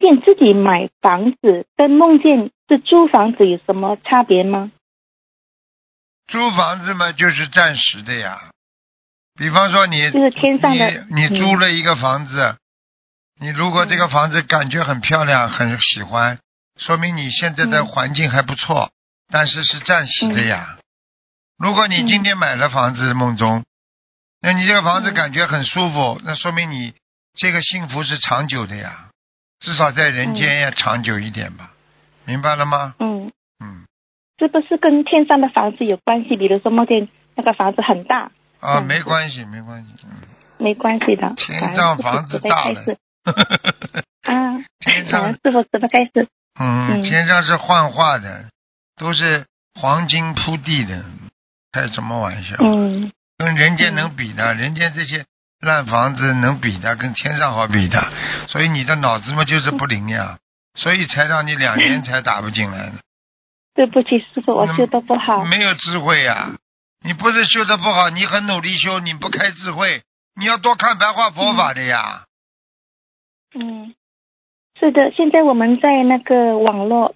见自己买房子跟梦见是租房子有什么差别吗？ 租房子嘛，就是暂时的呀。比方说就是天上的你租了一个房子，你如果这个房子感觉很漂亮，很喜欢，说明你现在的环境还不错，但是是暂时的呀。如果你今天买了房子，梦中，那你这个房子感觉很舒服，那说明你这个幸福是长久的呀，至少在人间要长久一点吧，明白了吗？ 是不是跟天上的房子有关系？比如说梦见那个房子很大啊，没关系，没关系， 没关系的。 天上房子大了。 啊， 天上师傅怎么开始？ 天上是幻化的，都是黄金铺地的，开什么玩笑？跟人间能比的，人间这些烂房子能比的，跟天上好比的，所以你的脑子嘛就是不灵呀，所以才让你2年才打不进来呢。 对不起，师傅，我修得不好。 没有智慧呀，你不是修得不好，你很努力修，你不开智慧，你要多看白话佛法的呀。 是的，现在我们在那个网络